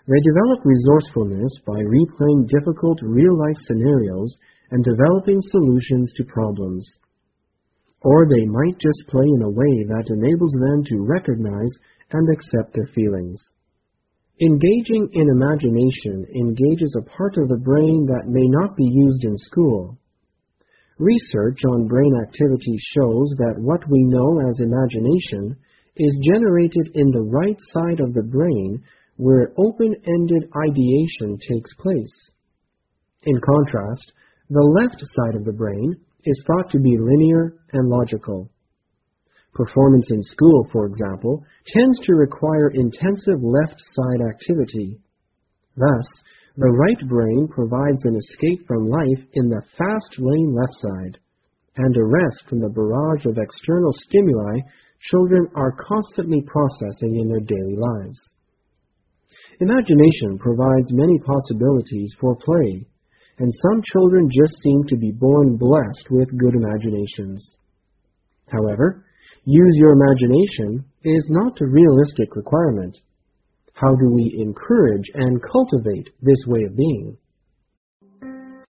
They develop resourcefulness by replaying difficult real-life scenarios and developing solutions to problems. Or they might just play in a way that enables them to recognize and accept their feelings. Engaging in imagination engages a part of the brain that may not be used in school. Research on brain activity shows that what we know as imagination is generated in the right side of the brain where open-ended ideation takes place. In contrast, the left side of the brain is thought to be linear and logical. Performance in school, for example, tends to require intensive left side activity. Thus, the right brain provides an escape from life in the fast-lane left side, and a rest from the barrage of external stimuli children are constantly processing in their daily lives. Imagination provides many possibilities for play, and some children just seem to be born blessed with good imaginations. However, use your imagination is not a realistic requirement. How do we encourage and cultivate this way of being?